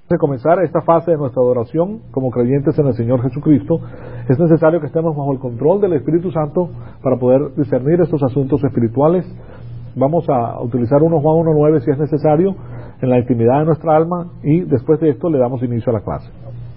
De comenzar esta fase de nuestra adoración como creyentes en el Señor Jesucristo, es necesario que estemos bajo el control del Espíritu Santo para poder discernir estos asuntos espirituales. Vamos a utilizar 1 Juan 1:9 si es necesario en la intimidad de nuestra alma, y después de esto le damos inicio a la clase.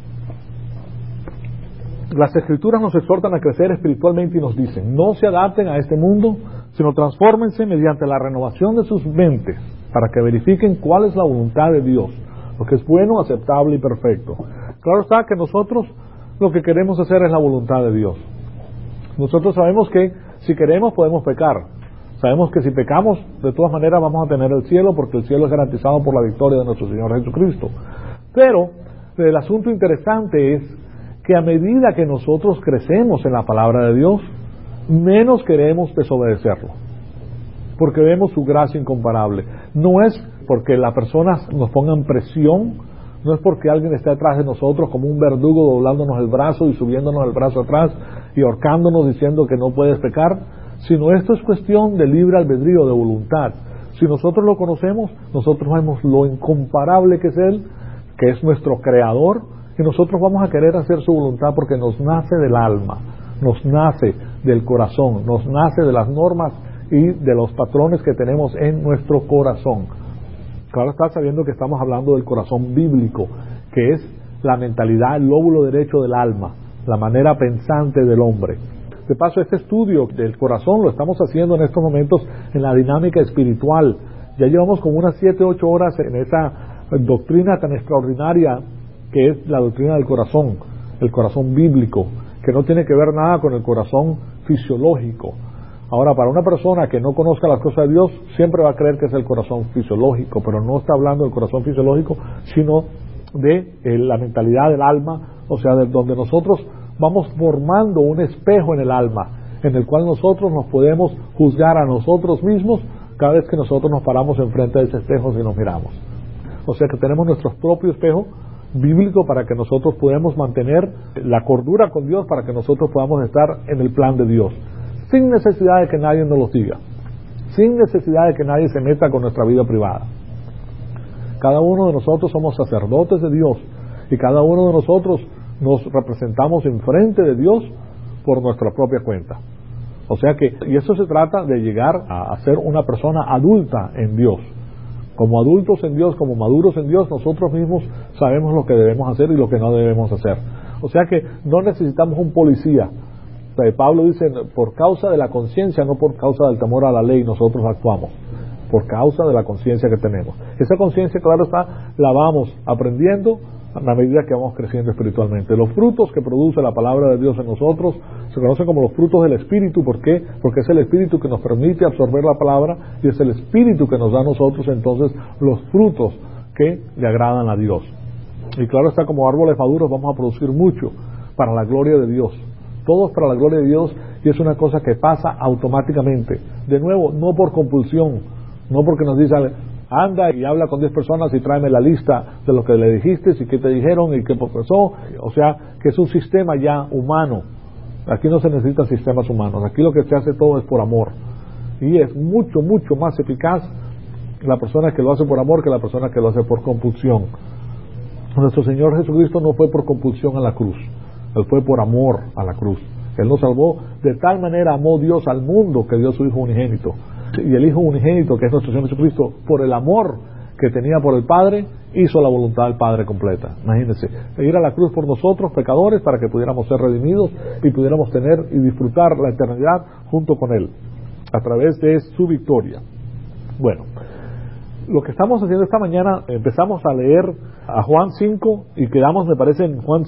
Las Escrituras nos exhortan a crecer espiritualmente y nos dicen: no se adapten a este mundo, sino transfórmense mediante la renovación de sus mentes, para que verifiquen cuál es la voluntad de Dios, lo que es bueno, aceptable y perfecto. Claro está que nosotros lo que queremos hacer es la voluntad de Dios. Nosotros sabemos que si queremos podemos pecar. Sabemos que si pecamos, de todas maneras vamos a tener el cielo, porque el cielo es garantizado por la victoria de nuestro Señor Jesucristo. Pero el asunto interesante es que a medida que nosotros crecemos en la palabra de Dios, menos queremos desobedecerlo, porque vemos su gracia incomparable. No es porque las personas nos pongan presión, no es porque alguien está detrás de nosotros como un verdugo doblándonos el brazo y subiéndonos el brazo atrás y ahorcándonos diciendo que no puedes pecar, sino esto es cuestión de libre albedrío, de voluntad. Si nosotros lo conocemos, nosotros vemos lo incomparable que es Él, que es nuestro creador, y nosotros vamos a querer hacer su voluntad porque nos nace del alma, nos nace del corazón, nos nace de las normas y de los patrones que tenemos en nuestro corazón. Claro está, sabiendo que estamos hablando del corazón bíblico, que es la mentalidad, el lóbulo derecho del alma, la manera pensante del hombre. De paso, este estudio del corazón lo estamos haciendo en estos momentos en la dinámica espiritual. Ya llevamos como unas 7-8 horas en esa doctrina tan extraordinaria que es la doctrina del corazón, el corazón bíblico, que no tiene que ver nada con el corazón fisiológico. Ahora, para una persona que no conozca las cosas de Dios, siempre va a creer que es el corazón fisiológico, pero no está hablando del corazón fisiológico, sino de la mentalidad del alma, o sea, de donde nosotros vamos formando un espejo en el alma, en el cual nosotros nos podemos juzgar a nosotros mismos cada vez que nosotros nos paramos enfrente de ese espejo y nos miramos. O sea que tenemos nuestro propio espejo bíblico para que nosotros podamos mantener la cordura con Dios, para que nosotros podamos estar en el plan de Dios, sin necesidad de que nadie nos lo diga, sin necesidad de que nadie se meta con nuestra vida privada. Cada uno de nosotros somos sacerdotes de Dios, y cada uno de nosotros nos representamos enfrente de Dios por nuestra propia cuenta. O sea que, y eso se trata de llegar a ser una persona adulta en Dios. Como adultos en Dios, como maduros en Dios, nosotros mismos sabemos lo que debemos hacer y lo que no debemos hacer. O sea que no necesitamos un policía. Pablo dice: por causa de la conciencia, no por causa del temor a la ley, nosotros actuamos. Por causa de la conciencia que tenemos. Esa conciencia, claro está, la vamos aprendiendo a medida que vamos creciendo espiritualmente. Los frutos que produce la palabra de Dios en nosotros se conocen como los frutos del Espíritu. ¿Por qué? Porque es el Espíritu que nos permite absorber la palabra, y es el Espíritu que nos da a nosotros entonces los frutos que le agradan a Dios. Y claro está, como árboles maduros vamos a producir mucho para la gloria de Dios. Todos para la gloria de Dios, y es una cosa que pasa automáticamente. De nuevo, no por compulsión, no porque nos dice: anda y habla con 10 personas y tráeme la lista de lo que le dijiste y qué te dijeron y qué pasó. O sea, que es un sistema ya humano. Aquí no se necesitan sistemas humanos. Aquí lo que se hace todo es por amor. Y es mucho, mucho más eficaz la persona que lo hace por amor que la persona que lo hace por compulsión. Nuestro Señor Jesucristo no fue por compulsión a la cruz. Él fue por amor a la cruz. Él nos salvó. De tal manera amó Dios al mundo que dio su Hijo unigénito. Y el Hijo unigénito, que es nuestro Señor Jesucristo, por el amor que tenía por el Padre, hizo la voluntad del Padre completa. Imagínense, ir a la cruz por nosotros, pecadores, para que pudiéramos ser redimidos y pudiéramos tener y disfrutar la eternidad junto con Él, a través de su victoria. Bueno, lo que estamos haciendo esta mañana, empezamos a leer a Juan 5 y quedamos, me parece, en Juan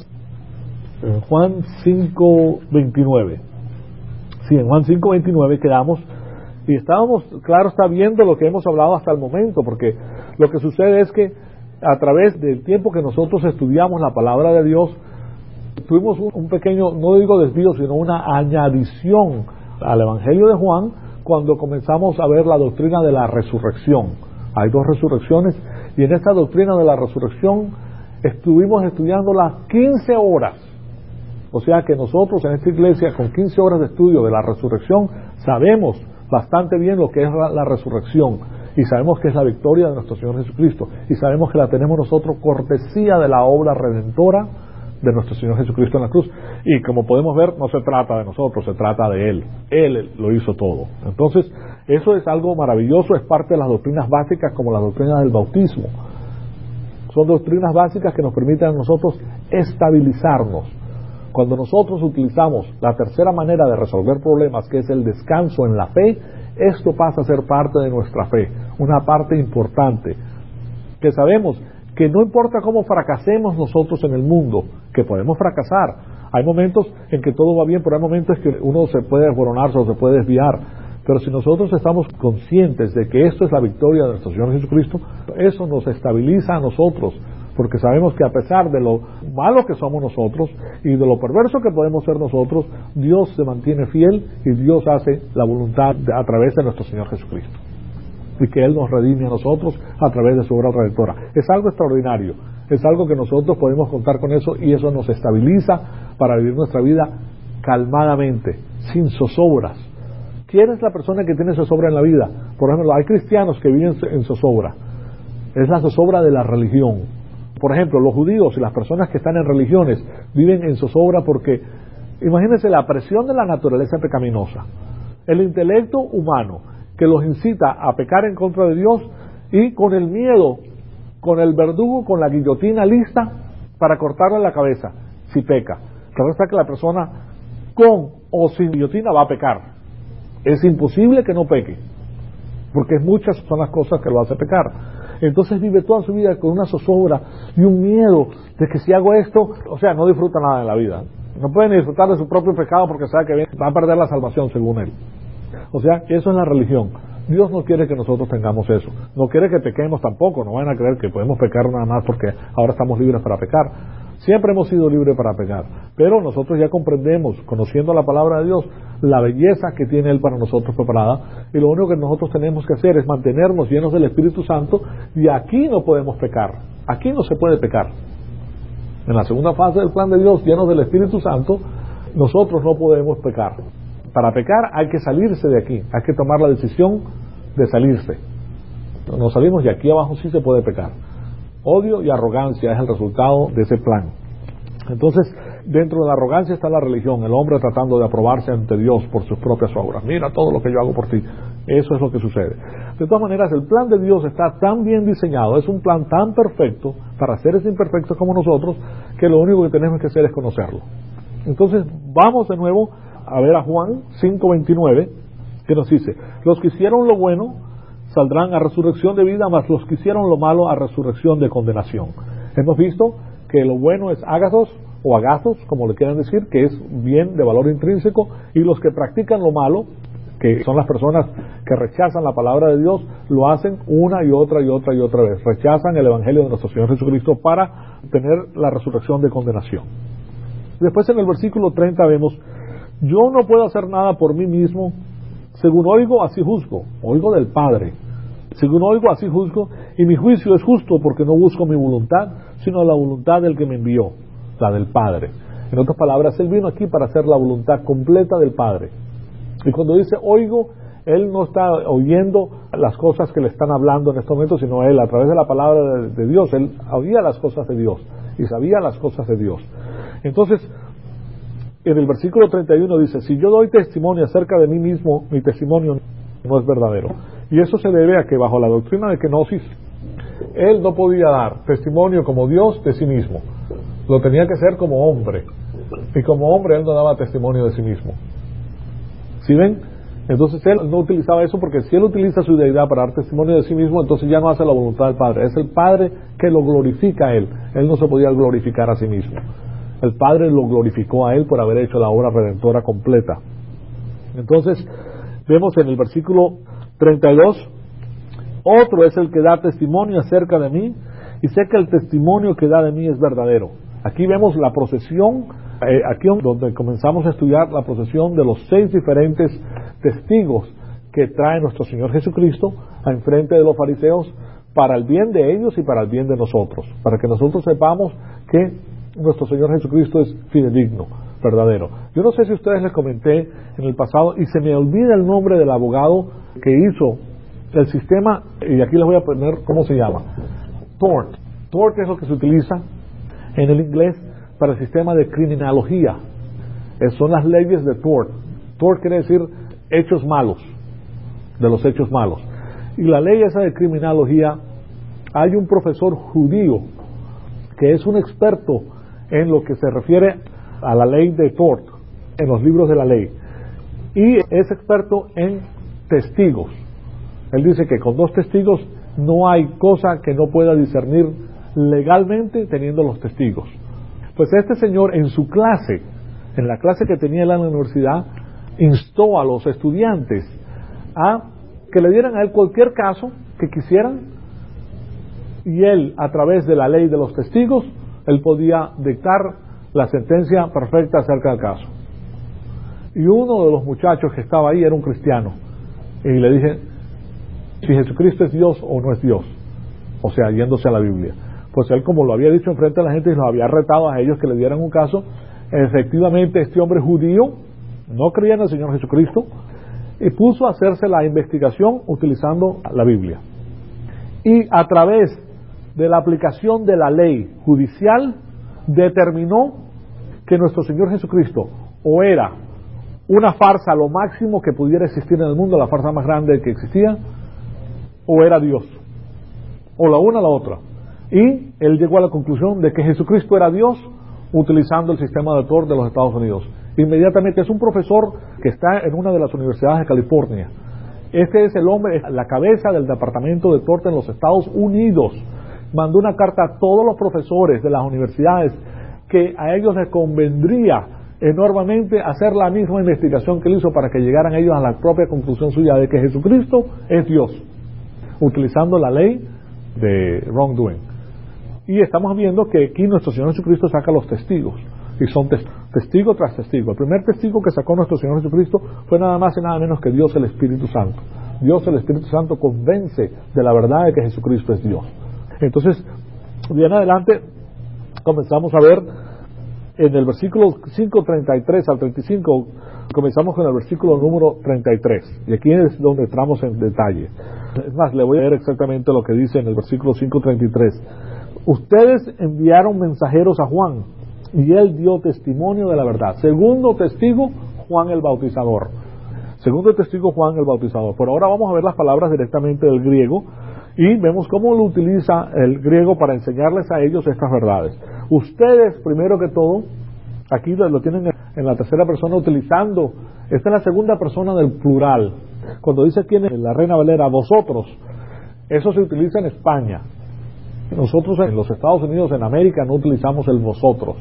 5:29. Sí, en Juan 5:29 quedamos. Y estábamos, claro, está viendo lo que hemos hablado hasta el momento, porque lo que sucede es que a través del tiempo que nosotros estudiamos la palabra de Dios, tuvimos un pequeño, no digo desvío, sino una añadición al Evangelio de Juan, cuando comenzamos a ver la doctrina de la resurrección. Hay 2 resurrecciones, y en esta doctrina de la resurrección estuvimos estudiándola 15 horas. O sea que nosotros en esta iglesia, con 15 horas de estudio de la resurrección, sabemos bastante bien lo que es la resurrección, y sabemos que es la victoria de nuestro Señor Jesucristo, y sabemos que la tenemos nosotros cortesía de la obra redentora de nuestro Señor Jesucristo en la cruz. Y como podemos ver, no se trata de nosotros, se trata de Él. Él lo hizo todo. Entonces, eso es algo maravilloso, es parte de las doctrinas básicas, como las doctrinas del bautismo. Son doctrinas básicas que nos permiten a nosotros estabilizarnos. Cuando nosotros utilizamos la tercera manera de resolver problemas, que es el descanso en la fe, esto pasa a ser parte de nuestra fe, una parte importante, que sabemos que no importa cómo fracasemos nosotros en el mundo, que podemos fracasar. Hay momentos en que todo va bien, pero hay momentos en que uno se puede desboronarse o se puede desviar. Pero si nosotros estamos conscientes de que esto es la victoria de nuestro Señor Jesucristo, eso nos estabiliza a nosotros, porque sabemos que a pesar de lo malo que somos nosotros y de lo perverso que podemos ser nosotros, Dios se mantiene fiel y Dios hace la voluntad a través de nuestro Señor Jesucristo, y que Él nos redime a nosotros a través de su obra redentora. Es algo extraordinario, es algo que nosotros podemos contar con eso, y eso nos estabiliza para vivir nuestra vida calmadamente, sin zozobras. ¿Quién es la persona que tiene zozobra en la vida? Por ejemplo, hay cristianos que viven en zozobra. Es la zozobra de la religión. Por ejemplo, los judíos y las personas que están en religiones viven en zozobra porque, imagínense la presión de la naturaleza pecaminosa, el intelecto humano que los incita a pecar en contra de Dios, y con el miedo, con el verdugo, con la guillotina lista para cortarle la cabeza si peca. Claro está que la persona con o sin guillotina va a pecar. Es imposible que no peque, porque muchas son las cosas que lo hace pecar. Entonces vive toda su vida con una zozobra y un miedo de que si hago esto, o sea, no disfruta nada en la vida. No puede ni disfrutar de su propio pecado porque sabe que va a perder la salvación según él. O sea, eso es la religión. Dios no quiere que nosotros tengamos eso. No quiere que pequemos tampoco. No van a creer que podemos pecar nada más porque ahora estamos libres para pecar. Siempre hemos sido libres para pecar. Pero nosotros ya comprendemos, conociendo la palabra de Dios, la belleza que tiene Él para nosotros preparada. Y lo único que nosotros tenemos que hacer es mantenernos llenos del Espíritu Santo. Y aquí no podemos pecar. Aquí no se puede pecar. En la segunda fase del plan de Dios, llenos del Espíritu Santo, nosotros no podemos pecar. Para pecar hay que salirse de aquí, hay que tomar la decisión de salirse. Nos salimos y aquí abajo sí se puede pecar. Odio y arrogancia es el resultado de ese plan. Entonces, dentro de la arrogancia está la religión, el hombre tratando de aprobarse ante Dios por sus propias obras. Mira todo lo que yo hago por ti. Eso es lo que sucede. De todas maneras, el plan de Dios está tan bien diseñado, es un plan tan perfecto para seres imperfectos como nosotros, que lo único que tenemos que hacer es conocerlo. Entonces, vamos de nuevo a ver a Juan 5:29, que nos dice: los que hicieron lo bueno saldrán a resurrección de vida, mas los que hicieron lo malo a resurrección de condenación. Hemos visto que lo bueno es ágathos o agathos, como le quieran decir, que es bien de valor intrínseco, y los que practican lo malo, que son las personas que rechazan la palabra de Dios, lo hacen una y otra y otra y otra vez. Rechazan el Evangelio de nuestro Señor Jesucristo para tener la resurrección de condenación. Después en el versículo 30 vemos: yo no puedo hacer nada por mí mismo, según oigo, así juzgo. Oigo del Padre. Según oigo, así juzgo, y mi juicio es justo, porque no busco mi voluntad, sino la voluntad del que me envió, la del Padre. En otras palabras, Él vino aquí para hacer la voluntad completa del Padre. Y cuando dice oigo, Él no está oyendo las cosas que le están hablando en este momento, sino Él, a través de la palabra de Dios, Él oía las cosas de Dios y sabía las cosas de Dios. Entonces, en el versículo 31 dice: si yo doy testimonio acerca de mí mismo, mi testimonio no es verdadero. Y eso se debe a que bajo la doctrina de kenosis, Él no podía dar testimonio como Dios de sí mismo. Lo tenía que hacer como hombre. Y como hombre Él no daba testimonio de sí mismo. ¿Sí ven? Entonces Él no utilizaba eso, porque si Él utiliza su deidad para dar testimonio de sí mismo, entonces ya no hace la voluntad del Padre. Es el Padre que lo glorifica a Él. Él no se podía glorificar a sí mismo. El Padre lo glorificó a Él por haber hecho la obra redentora completa. Entonces, vemos en el versículo 32: otro es el que da testimonio acerca de mí, y sé que el testimonio que da de mí es verdadero. Aquí vemos la procesión, aquí donde comenzamos a estudiar la procesión de los 6 diferentes testigos que trae nuestro Señor Jesucristo a enfrente de los fariseos, para el bien de ellos y para el bien de nosotros, para que nosotros sepamos que nuestro Señor Jesucristo es fidedigno, verdadero. Yo no sé si a ustedes les comenté en el pasado, y se me olvida el nombre del abogado que hizo el sistema, y aquí les voy a poner cómo se llama, tort. Tort es lo que se utiliza en el inglés para el sistema de criminología. Son las leyes de tort. Tort quiere decir hechos malos, de los hechos malos. Y la ley esa de criminología, hay un profesor judío que es un experto en lo que se refiere a la ley de tort, en los libros de la ley, y es experto en testigos. Él dice que con 2 testigos no hay cosa que no pueda discernir legalmente teniendo los testigos. Pues este señor en su clase, en la clase que tenía él en la universidad, instó a los estudiantes a que le dieran a él cualquier caso que quisieran, y él, a través de la ley de los testigos, él podía dictar la sentencia perfecta acerca del caso. Y uno de los muchachos que estaba ahí era un cristiano, y le dije si Jesucristo es Dios o no es Dios, o sea, yéndose a la Biblia. Pues él, como lo había dicho enfrente de la gente y los había retado a ellos que le dieran un caso, efectivamente este hombre judío no creía en el Señor Jesucristo y puso a hacerse la investigación utilizando la Biblia, y a través de la aplicación de la ley judicial determinó que nuestro Señor Jesucristo o era una farsa lo máximo que pudiera existir en el mundo, la farsa más grande que existía, o era Dios, o la una o la otra. Y él llegó a la conclusión de que Jesucristo era Dios utilizando el sistema de tort de los Estados Unidos. Inmediatamente, es un profesor que está en una de las universidades de California. Este es el hombre, la cabeza del departamento de tort en los Estados Unidos. Mandó una carta a todos los profesores de las universidades que a ellos les convendría enormemente hacer la misma investigación que él hizo para que llegaran ellos a la propia conclusión suya de que Jesucristo es Dios, utilizando la ley de wrongdoing. Y estamos viendo que aquí nuestro Señor Jesucristo saca los testigos, y son testigo tras testigo. El primer testigo que sacó nuestro Señor Jesucristo fue nada más y nada menos que Dios el Espíritu Santo. Dios el Espíritu Santo convence de la verdad de que Jesucristo es Dios. Entonces, bien adelante comenzamos a ver en el versículo 5:33 al 35, comenzamos con el versículo número 33, y aquí es donde entramos en detalle. Es más, le voy a leer exactamente lo que dice en el versículo 5:33. Ustedes enviaron mensajeros a Juan, y él dio testimonio de la verdad. Segundo testigo, Juan el Bautizador. Segundo testigo, Juan el Bautizador. Por ahora vamos a ver las palabras directamente del griego, y vemos cómo lo utiliza el griego para enseñarles a ellos estas verdades. Ustedes, primero que todo, aquí lo tienen en la tercera persona utilizando, esta es la segunda persona del plural. Cuando dice aquí en la Reina Valera, vosotros, eso se utiliza en España. Nosotros en los Estados Unidos, en América, no utilizamos el vosotros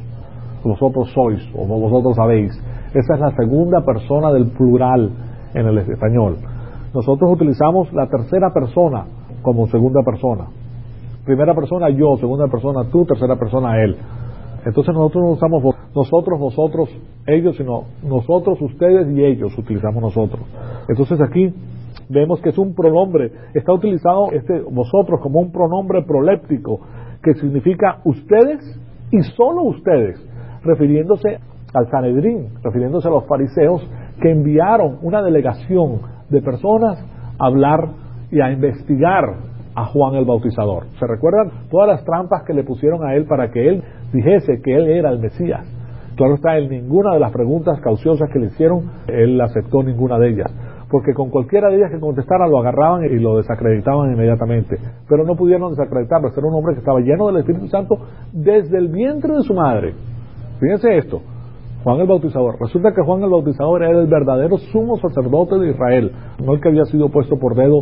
sois, o vosotros sabéis. Esa es la segunda persona del plural en el español. Nosotros utilizamos la tercera persona como segunda persona. Primera persona yo, segunda persona tú, tercera persona él. Entonces nosotros no usamos nosotros, vosotros, ellos, sino nosotros, ustedes y ellos utilizamos nosotros. Entonces aquí vemos que es un pronombre, está utilizado vosotros como un pronombre proléptico que significa ustedes y solo ustedes, refiriéndose al Sanedrín, refiriéndose a los fariseos que enviaron una delegación de personas a hablar y a investigar a Juan el Bautizador. ¿Se recuerdan todas las trampas que le pusieron a él para que él dijese que él era el Mesías? Claro está, en ninguna de las preguntas cauciosas que le hicieron, él aceptó ninguna de ellas, porque con cualquiera de ellas que contestara lo agarraban y lo desacreditaban inmediatamente. Pero no pudieron desacreditarlo, era un hombre que estaba lleno del Espíritu Santo desde el vientre de su madre. Fíjense esto, Juan el Bautizador. Resulta que Juan el Bautizador era el verdadero sumo sacerdote de Israel, no el que había sido puesto por dedo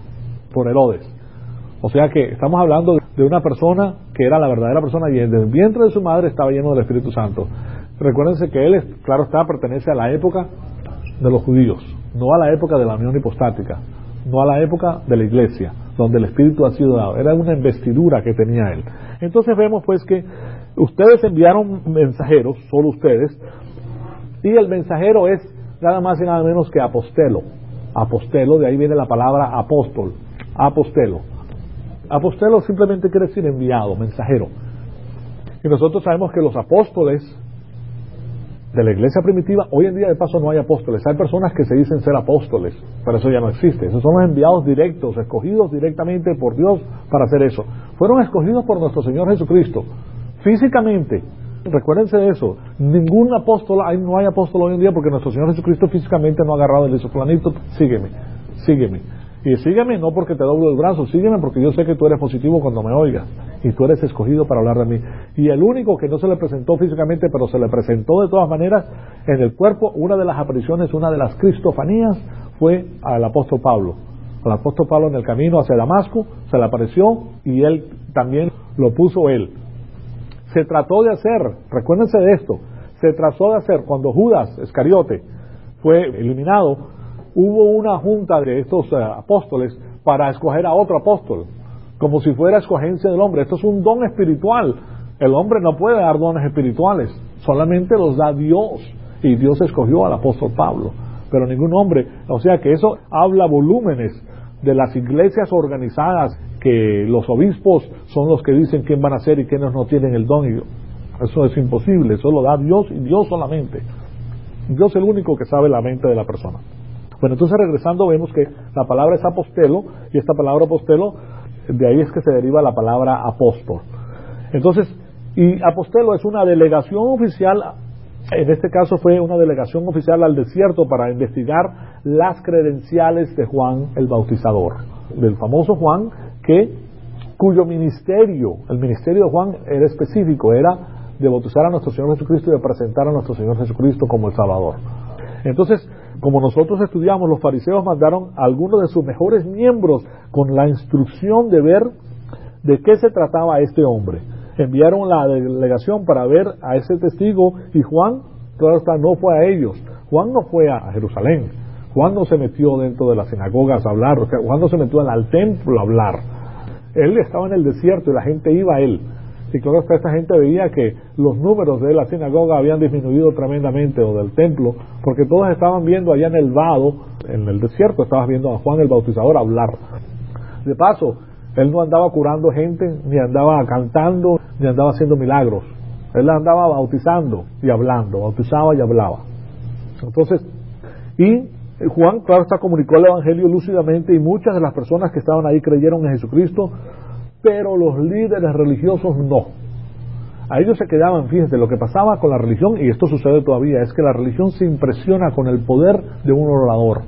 por Herodes. O sea que estamos hablando de una persona que era la verdadera persona y desde el vientre de su madre estaba lleno del Espíritu Santo. Recuérdense que él, claro está, pertenece a la época de los judíos, no a la época de la unión hipostática, no a la época de la iglesia, donde el Espíritu ha sido dado. Era una investidura que tenía él. Entonces vemos pues que ustedes enviaron mensajeros, solo ustedes, y el mensajero es nada más y nada menos que apostelo. Apostelo, de ahí viene la palabra apóstol, apostelo. Apostelo simplemente quiere decir enviado, mensajero. Y nosotros sabemos que los apóstoles de la iglesia primitiva. Hoy en día, de paso, no hay apóstoles. Hay personas que se dicen ser apóstoles, pero eso ya no existe. Esos son los enviados directos, escogidos directamente por Dios para hacer eso. Fueron escogidos por nuestro Señor Jesucristo, físicamente. Recuérdense de eso. Ningún apóstol, no hay apóstol hoy en día, porque nuestro Señor Jesucristo físicamente no ha agarrado y le dice: fulanito, sígueme. Y sígueme no porque te doblo el brazo, sígueme porque yo sé que tú eres positivo cuando me oigas, y tú eres escogido para hablar de mí. Y el único que no se le presentó físicamente, pero se le presentó de todas maneras en el cuerpo, una de las apariciones, una de las cristofanías, fue al apóstol Pablo. Al apóstol Pablo en el camino hacia Damasco, se le apareció, y él también lo puso él. Se trató de hacer, recuérdense de esto, se trató de hacer, cuando Judas Iscariote fue eliminado, hubo una junta de estos apóstoles para escoger a otro apóstol, como si fuera escogencia del hombre. Esto es un don espiritual. El hombre no puede dar dones espirituales, solamente los da Dios, y Dios escogió al apóstol Pablo, pero ningún hombre. O sea que eso habla volúmenes de las iglesias organizadas, que los obispos son los que dicen quién van a ser y quiénes no tienen el don. Y eso es imposible, eso lo da Dios, y Dios solamente. Dios es el único que sabe la mente de la persona. Bueno, entonces regresando, vemos que la palabra es apostelo, y esta palabra apostelo, de ahí es que se deriva la palabra apóstol. Entonces, y apostelo es una delegación oficial, en este caso fue una delegación oficial al desierto para investigar las credenciales de Juan el Bautizador, del famoso Juan, cuyo ministerio, el ministerio de Juan era específico, era de bautizar a nuestro Señor Jesucristo y de presentar a nuestro Señor Jesucristo como el Salvador. Entonces, como nosotros estudiamos, los fariseos mandaron a algunos de sus mejores miembros con la instrucción de ver de qué se trataba este hombre. Enviaron la delegación para ver a ese testigo, y Juan, claro está, no fue a ellos. Juan no fue a Jerusalén. Juan no se metió dentro de las sinagogas a hablar. Juan no se metió al templo a hablar. Él estaba en el desierto y la gente iba a él. Y claro está, esta gente veía que los números de la sinagoga habían disminuido tremendamente, o del templo, porque todos estaban viendo allá en el vado, en el desierto, estabas viendo a Juan el Bautizador hablar. De paso, él no andaba curando gente, ni andaba cantando, ni andaba haciendo milagros. Él andaba bautizando y hablando, bautizaba y hablaba. Entonces, y Juan, claro está, comunicó el evangelio lúcidamente, y muchas de las personas que estaban ahí creyeron en Jesucristo, pero los líderes religiosos no. A ellos se quedaban, fíjense, lo que pasaba con la religión, y esto sucede todavía, es que la religión se impresiona con el poder de un orador,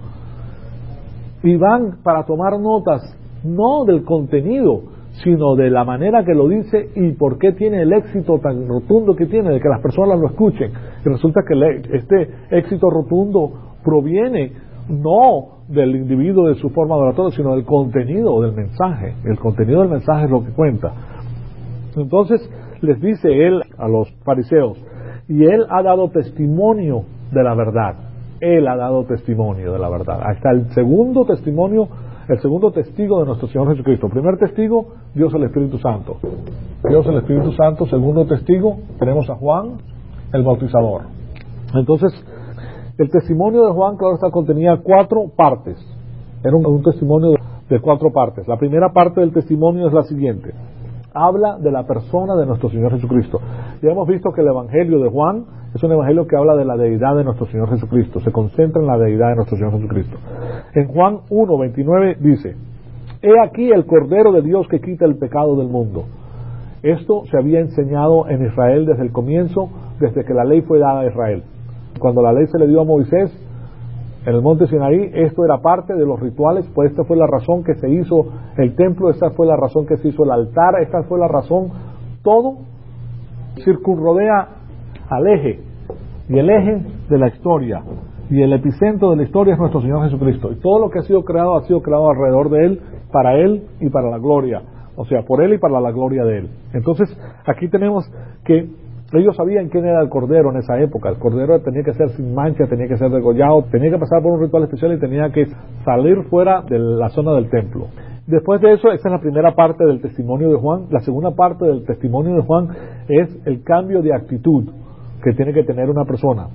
y van para tomar notas, no del contenido, sino de la manera que lo dice y por qué tiene el éxito tan rotundo que tiene, de que las personas lo escuchen. Y resulta que este éxito rotundo proviene no del individuo, de su forma de oratoria, sino del contenido del mensaje. El contenido del mensaje es lo que cuenta. Entonces les dice él a los fariseos: y él ha dado testimonio de la verdad. Él ha dado testimonio de la verdad. Hasta el segundo testimonio, el segundo testigo de nuestro Señor Jesucristo. Primer testigo, Dios el Espíritu Santo. Dios el Espíritu Santo. Segundo testigo, tenemos a Juan el Bautizador. Entonces, el testimonio de Juan, claro está, contenía 4 partes. Era un testimonio de 4 partes. La primera parte del testimonio es la siguiente: habla de la persona de nuestro Señor Jesucristo. Ya hemos visto que el evangelio de Juan es un evangelio que habla de la deidad de nuestro Señor Jesucristo, se concentra en la deidad de nuestro Señor Jesucristo. En Juan 1:29 dice: he aquí el Cordero de Dios que quita el pecado del mundo. Esto se había enseñado en Israel desde el comienzo, desde que la ley fue dada a Israel. Cuando la ley se le dio a Moisés en el monte Sinaí, esto era parte de los rituales, pues esta fue la razón que se hizo el templo, esta fue la razón que se hizo el altar, esta fue la razón, todo circunrodea al eje, y el eje de la historia, y el epicentro de la historia es nuestro Señor Jesucristo, y todo lo que ha sido creado alrededor de Él y para la gloria, o sea, por Él y para la gloria de Él. Entonces, aquí tenemos que ellos sabían quién era el Cordero en esa época. El Cordero tenía que ser sin mancha, tenía que ser degollado, tenía que pasar por un ritual especial y tenía que salir fuera de la zona del templo. Después de eso, esta es la primera parte del testimonio de Juan. La segunda parte del testimonio de Juan es el cambio de actitud que tiene que tener una persona.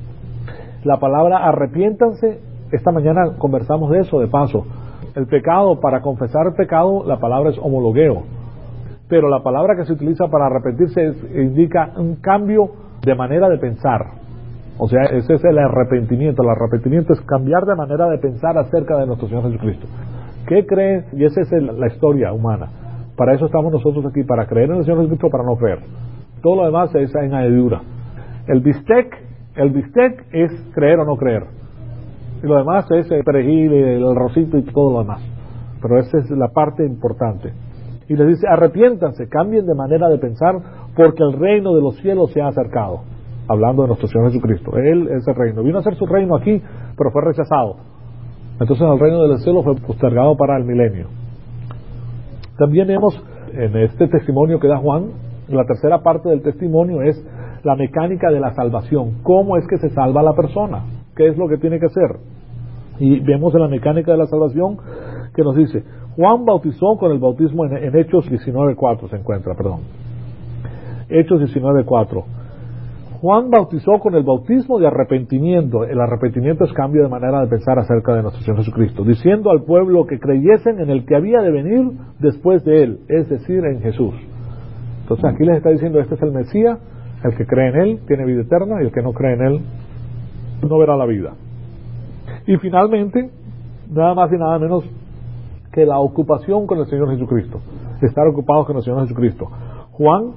La palabra arrepiéntanse, esta mañana conversamos de eso, de paso. El pecado, para confesar el pecado, la palabra es homologueo. Pero la palabra que se utiliza para arrepentirse indica un cambio de manera de pensar. O sea, ese es el arrepentimiento. El arrepentimiento es cambiar de manera de pensar acerca de nuestro Señor Jesucristo. ¿Qué crees? Y esa es la historia humana. Para eso estamos nosotros aquí, para creer en el Señor Jesucristo, para no creer. Todo lo demás es añadidura. El bistec es creer o no creer. Y lo demás es el perejil, el arrocito y todo lo demás. Pero esa es la parte importante. Y les dice, arrepiéntanse, cambien de manera de pensar, porque el reino de los cielos se ha acercado. Hablando de nuestro Señor Jesucristo. Él es el reino. Vino a hacer su reino aquí, pero fue rechazado. Entonces el reino del cielo fue postergado para el milenio. También vemos en este testimonio que da Juan, la tercera parte del testimonio es la mecánica de la salvación. ¿Cómo es que se salva la persona? ¿Qué es lo que tiene que hacer? Y vemos en la mecánica de la salvación que nos dice, Juan bautizó con el bautismo en Hechos 19.4 se encuentra, perdón. Hechos 19.4. Juan bautizó con el bautismo de arrepentimiento. El arrepentimiento es cambio de manera de pensar acerca de nuestro Señor Jesucristo, diciendo al pueblo que creyesen en el que había de venir después de él, es decir, en Jesús. Entonces aquí les está diciendo, este es el Mesías, el que cree en él tiene vida eterna, y el que no cree en él no verá la vida. Y finalmente, nada más y nada menos que la ocupación con el Señor Jesucristo, estar ocupados con el Señor Jesucristo. Juan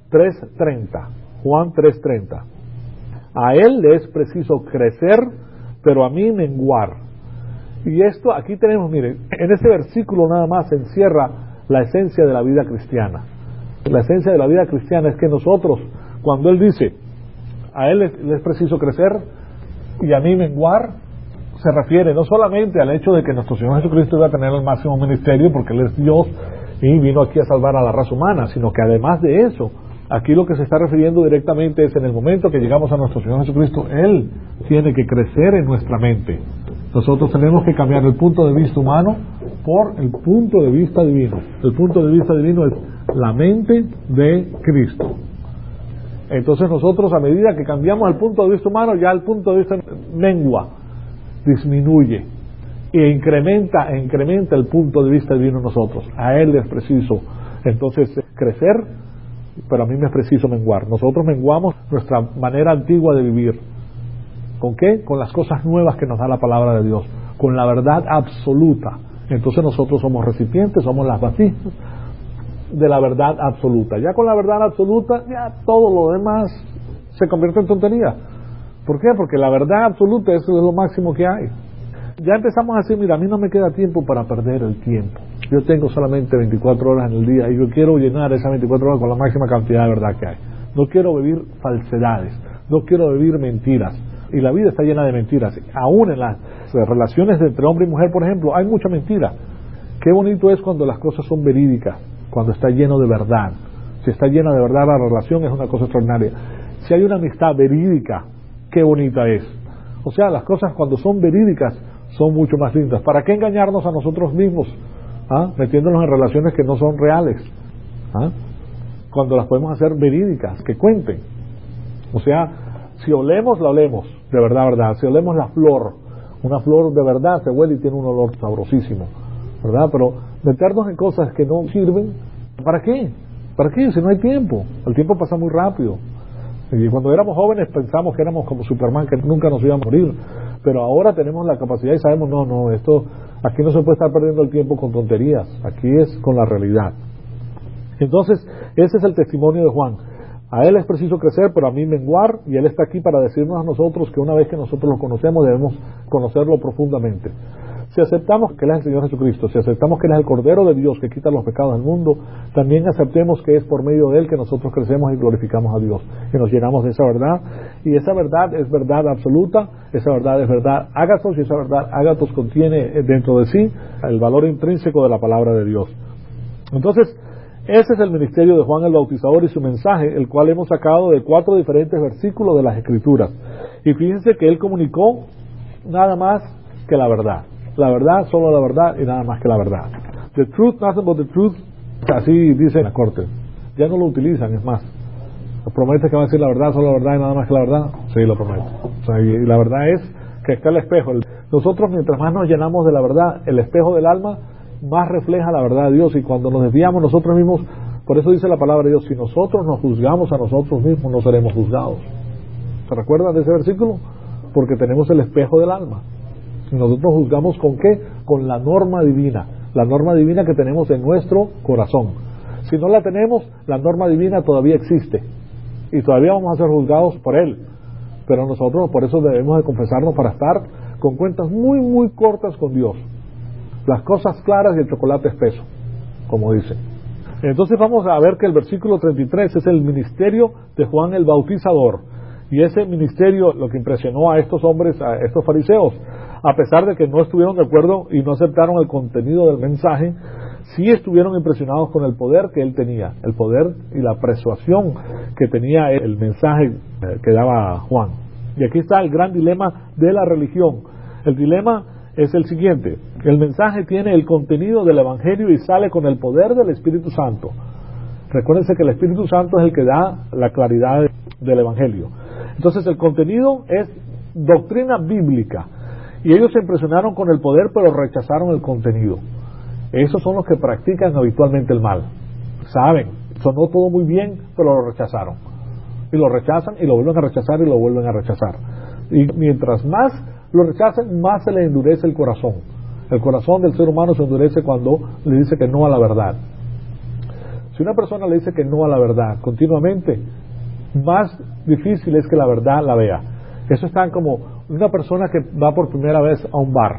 3:30. A él le es preciso crecer, pero a mí menguar. Y esto aquí tenemos, miren, en este versículo nada más se encierra la esencia de la vida cristiana. La esencia de la vida cristiana es que nosotros, cuando él dice a él le es preciso crecer y a mí menguar, se refiere no solamente al hecho de que nuestro Señor Jesucristo iba a tener el máximo ministerio porque él es Dios y vino aquí a salvar a la raza humana, sino que además de eso, aquí lo que se está refiriendo directamente es en el momento que llegamos a nuestro Señor Jesucristo, él tiene que crecer en nuestra mente. Nosotros tenemos que cambiar el punto de vista humano por el punto de vista divino. El punto de vista divino es la mente de Cristo. Entonces nosotros, a medida que cambiamos el punto de vista humano, ya el punto de vista mengua, disminuye e incrementa el punto de vista divino en nosotros. A él es preciso entonces crecer, pero a mí me es preciso menguar. Nosotros menguamos nuestra manera antigua de vivir. ¿Con qué? Con las cosas nuevas que nos da la palabra de Dios, con la verdad absoluta. Entonces nosotros somos recipientes, somos las vasijas de la verdad absoluta. Ya con la verdad absoluta, ya todo lo demás se convierte en tontería. ¿Por qué? Porque la verdad absoluta, eso es lo máximo que hay. Ya empezamos a decir, mira, a mí no me queda tiempo para perder el tiempo. Yo tengo solamente 24 horas en el día y yo quiero llenar esas 24 horas con la máxima cantidad de verdad que hay. No quiero vivir falsedades, no quiero vivir mentiras. Y la vida está llena de mentiras. Aún en las relaciones entre hombre y mujer, por ejemplo, hay mucha mentira. Qué bonito es cuando las cosas son verídicas, cuando está lleno de verdad. Si está llena de verdad la relación es una cosa extraordinaria. Si hay una amistad verídica, qué bonita es. O sea, las cosas cuando son verídicas son mucho más lindas. ¿Para qué engañarnos a nosotros mismos? Metiéndonos en relaciones que no son reales. Cuando las podemos hacer verídicas, que cuenten. O sea, si olemos, la olemos, de verdad, verdad. Si olemos la flor, una flor de verdad se huele y tiene un olor sabrosísimo, ¿verdad? Pero meternos en cosas que no sirven, ¿para qué? ¿Para qué? Si no hay tiempo. El tiempo pasa muy rápido. Y cuando éramos jóvenes pensamos que éramos como Superman, que nunca nos íbamos a morir. Pero ahora tenemos la capacidad y sabemos, no, esto, aquí no se puede estar perdiendo el tiempo con tonterías. Aquí es con la realidad. Entonces, ese es el testimonio de Juan. A él es preciso crecer, pero a mí menguar, y él está aquí para decirnos a nosotros que una vez que nosotros lo conocemos, debemos conocerlo profundamente. Si aceptamos que Él es el Señor Jesucristo, si aceptamos que Él es el Cordero de Dios que quita los pecados del mundo, también aceptemos que es por medio de Él que nosotros crecemos y glorificamos a Dios, que nos llenamos de esa verdad, y esa verdad es verdad absoluta, esa verdad es verdad ágatos, y esa verdad ágatos contiene dentro de sí el valor intrínseco de la palabra de Dios. Entonces, ese es el ministerio de Juan el Bautizador y su mensaje, el cual hemos sacado de 4 diferentes versículos de las Escrituras. Y fíjense que él comunicó nada más que la verdad. La verdad, solo la verdad y nada más que la verdad. The truth, nothing but the truth, así dice en la corte. Ya no lo utilizan, es más. ¿Promete que va a decir la verdad, solo la verdad y nada más que la verdad? Sí, lo prometo. O sea, y la verdad es que está el espejo. Nosotros, mientras más nos llenamos de la verdad, el espejo del alma más refleja la verdad de Dios, y cuando nos desviamos nosotros mismos, por eso dice la palabra de Dios, si nosotros nos juzgamos a nosotros mismos, no seremos juzgados. ¿Se recuerdan de ese versículo? Porque tenemos el espejo del alma. Y nosotros juzgamos ¿con qué? Con la norma divina. La norma divina que tenemos en nuestro corazón. Si no la tenemos, la norma divina todavía existe. Y todavía vamos a ser juzgados por él. Pero nosotros por eso debemos de confesarnos para estar con cuentas muy, muy cortas con Dios. Las cosas claras y el chocolate espeso, como dice. Entonces vamos a ver que el versículo 33 es el ministerio de Juan el Bautizador. Y ese ministerio lo que impresionó a estos hombres, a estos fariseos, a pesar de que no estuvieron de acuerdo y no aceptaron el contenido del mensaje, sí estuvieron impresionados con el poder que él tenía, el poder y la persuasión que tenía el mensaje que daba Juan. Y aquí está el gran dilema de la religión. El dilema es el siguiente: el mensaje tiene el contenido del Evangelio y sale con el poder del Espíritu Santo. Recuérdense que el Espíritu Santo es el que da la claridad del Evangelio. Entonces el contenido es doctrina bíblica, y ellos se impresionaron con el poder pero rechazaron el contenido. Esos son los que practican habitualmente el mal. Saben, sonó todo muy bien, pero lo rechazaron. Y lo rechazan y lo vuelven a rechazar y lo vuelven a rechazar. Y mientras más lo rechazan, más se le endurece el corazón. El corazón del ser humano se endurece cuando le dice que no a la verdad. Si una persona le dice que no a la verdad continuamente, más difícil es que la verdad la vea. Eso está como una persona que va por primera vez a un bar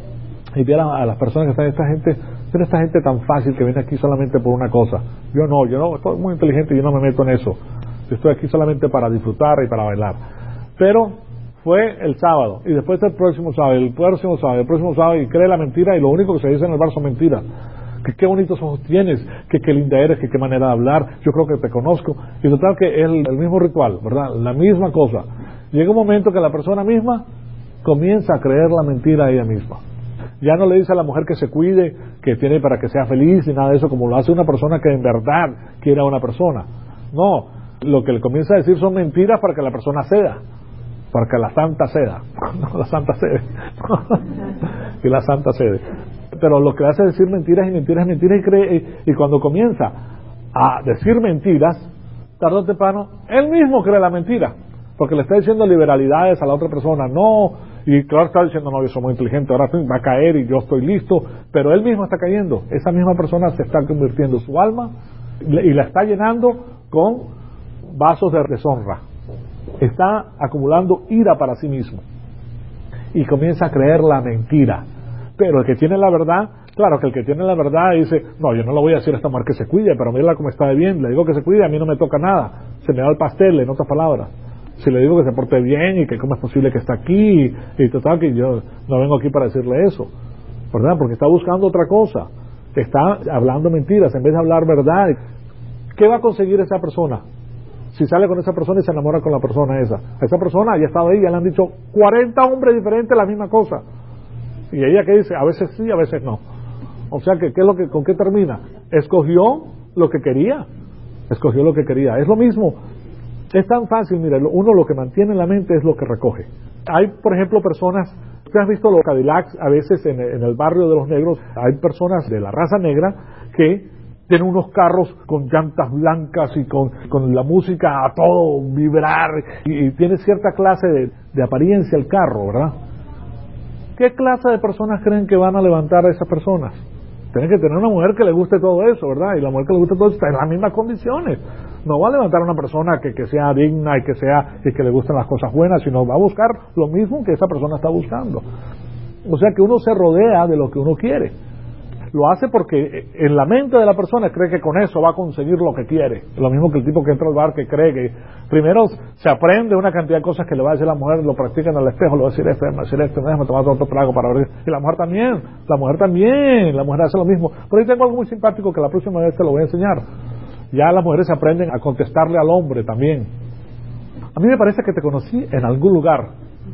y ve a las personas que están, esta gente tan fácil que viene aquí solamente por una cosa. Yo no, estoy muy inteligente y yo no me meto en eso. Yo estoy aquí solamente para disfrutar y para bailar. Pero fue el sábado, y después el próximo sábado, el próximo sábado, y cree la mentira, y lo único que se dice en el bar son mentiras. Que qué bonitos ojos tienes, que qué linda eres, que qué manera de hablar, yo creo que te conozco. Y total que es el mismo ritual, ¿verdad? La misma cosa. Llega un momento que la persona misma comienza a creer la mentira a ella misma. Ya no le dice a la mujer que se cuide, que tiene para que sea feliz y nada de eso, como lo hace una persona que en verdad quiere a una persona. No, lo que le comienza a decir son mentiras para que la persona ceda, para que la santa ceda. No, la santa cede. Y la santa cede. Pero lo que hace es decir mentiras y mentiras y mentiras, y cree, y cuando comienza a decir mentiras, tarde o temprano, él mismo cree la mentira, porque le está diciendo liberalidades a la otra persona. No, y claro, está diciendo, no, yo soy muy inteligente, ahora va a caer y yo estoy listo, pero él mismo está cayendo. Esa misma persona se está convirtiendo su alma y la está llenando con vasos de deshonra. Está acumulando ira para sí mismo y comienza a creer la mentira. Pero el que tiene la verdad, claro que el que tiene la verdad dice, no, yo no le voy a decir a esta mujer que se cuide, pero mírala cómo está de bien, le digo que se cuide, a mí no me toca nada, se me da el pastel, en otras palabras. Si le digo que se porte bien y que cómo es posible que está aquí, y total que yo no vengo aquí para decirle eso, ¿verdad? Porque está buscando otra cosa, está hablando mentiras en vez de hablar verdad. ¿Qué va a conseguir esa persona? Si sale con esa persona y se enamora con la persona esa. Esa persona ya estaba ahí, ya le han dicho 40 hombres diferentes la misma cosa. Y ella que dice, a veces sí, a veces no. O sea, que ¿con qué termina? Escogió lo que quería. Escogió lo que quería. Es lo mismo. Es tan fácil, mira, uno lo que mantiene en la mente es lo que recoge. Hay, por ejemplo, personas, ¿usted has visto los Cadillacs a veces en el barrio de los negros? Hay personas de la raza negra que tienen unos carros con llantas blancas y con la música a todo vibrar, y tiene cierta clase de apariencia el carro, ¿verdad? ¿Qué clase de personas creen que van a levantar a esas personas? Tienen que tener una mujer que le guste todo eso, ¿verdad? Y la mujer que le guste todo eso está en las mismas condiciones. No va a levantar a una persona que sea digna y que le gusten las cosas buenas, sino va a buscar lo mismo que esa persona está buscando. O sea que uno se rodea de lo que uno quiere. Lo hace porque en la mente de la persona cree que con eso va a conseguir lo que quiere. Lo mismo que el tipo que entra al bar, que cree que primero se aprende una cantidad de cosas que le va a decir la mujer, lo practica en el espejo, le va a decir esto, déjame tomar otro trago para ver. Y la mujer también, la mujer hace lo mismo. Pero ahí tengo algo muy simpático que la próxima vez te lo voy a enseñar. Ya las mujeres aprenden a contestarle al hombre también. A mí me parece que te conocí en algún lugar.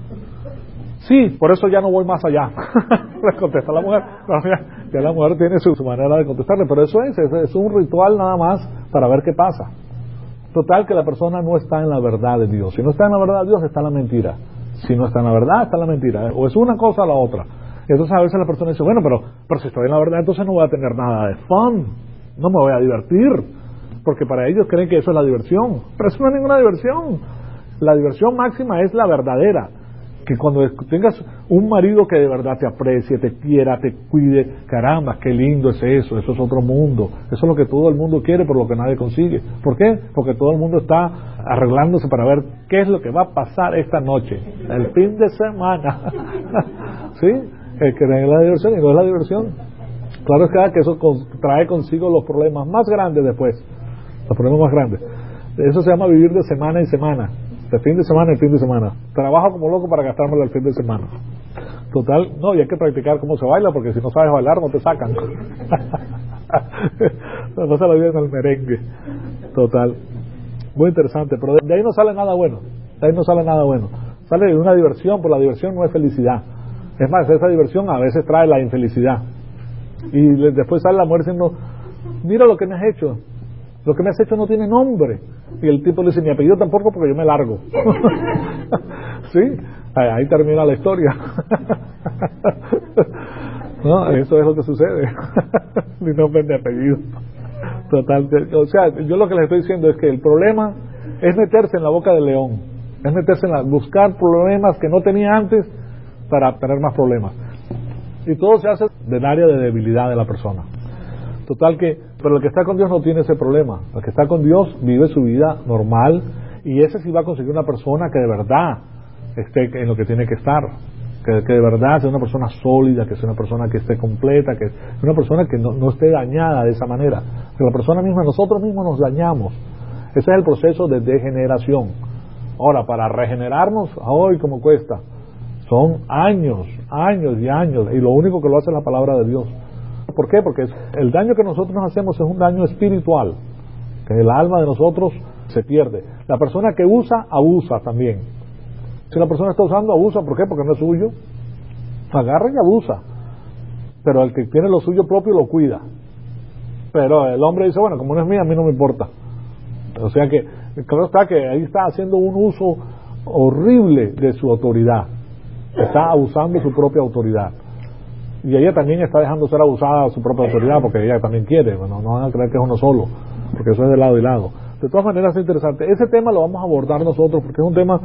Sí, por eso ya no voy más allá. Le contesta la mujer. Ya la mujer tiene su manera de contestarle, pero eso es un ritual nada más para ver qué pasa. Total que la persona no está en la verdad de Dios. Si no está en la verdad de Dios, está en la mentira. Si no está en la verdad, está en la mentira. O es una cosa o la otra. Entonces a veces la persona dice, bueno, pero si estoy en la verdad, entonces no voy a tener nada de fun. No me voy a divertir. Porque para ellos creen que eso es la diversión. Pero eso no es ninguna diversión. La diversión máxima es la verdadera, que cuando tengas un marido que de verdad te aprecie, te quiera, te cuide, caramba, qué lindo es eso es otro mundo, eso es lo que todo el mundo quiere, pero lo que nadie consigue. ¿Por qué? Porque todo el mundo está arreglándose para ver qué es lo que va a pasar esta noche, el fin de semana. ¿Sí? El que es la diversión y no es la diversión. Claro está que eso trae consigo los problemas más grandes después, los problemas más grandes. Eso se llama vivir de semana en semana, de fin de semana en fin de semana. Trabajo como loco para gastármelo el fin de semana. Total, no, y hay que practicar cómo se baila, porque si no sabes bailar no te sacan. No se la viven al merengue. Total, muy interesante, pero de ahí no sale nada bueno. De ahí no sale nada bueno. Sale una diversión, pero la diversión no es felicidad. Es más, esa diversión a veces trae la infelicidad. Y después sale la mujer diciendo, mira lo que me has hecho. Lo que me has hecho no tiene nombre. Y el tipo le dice, mi apellido tampoco, porque yo me largo. ¿Sí? Ahí termina la historia. No, eso es lo que sucede. Ni nombre ni apellido. Total. O sea, yo lo que les estoy diciendo es que el problema es meterse en la boca del león. Es meterse buscar problemas que no tenía antes para tener más problemas. Y todo se hace del área de debilidad de la persona. Total pero el que está con Dios no tiene ese problema. El que está con Dios vive su vida normal, y ese sí va a conseguir una persona que de verdad esté en lo que tiene que estar, que de verdad sea una persona sólida, que sea una persona que esté completa, que sea una persona que no esté dañada de esa manera. Que la persona misma, nosotros mismos nos dañamos. Ese es el proceso de degeneración. Ahora, para regenerarnos, hoy como cuesta, son años y años, y lo único que lo hace es la palabra de Dios. ¿Por qué? Porque el daño que nosotros nos hacemos es un daño espiritual, que el alma de nosotros se pierde. La persona que usa, abusa también. Si la persona está usando, abusa. ¿Por qué? Porque no es suyo. Agarra y abusa. Pero el que tiene lo suyo propio lo cuida. Pero el hombre dice, bueno, como no es mía, a mí no me importa. O sea que, claro está que ahí está haciendo un uso horrible de su autoridad. Está abusando de su propia autoridad. Y ella también está dejando ser abusada de su propia autoridad, porque ella también quiere. Bueno, no van a creer que es uno solo, porque eso es de lado y lado. De todas maneras es interesante. Ese tema lo vamos a abordar nosotros, porque es un tema,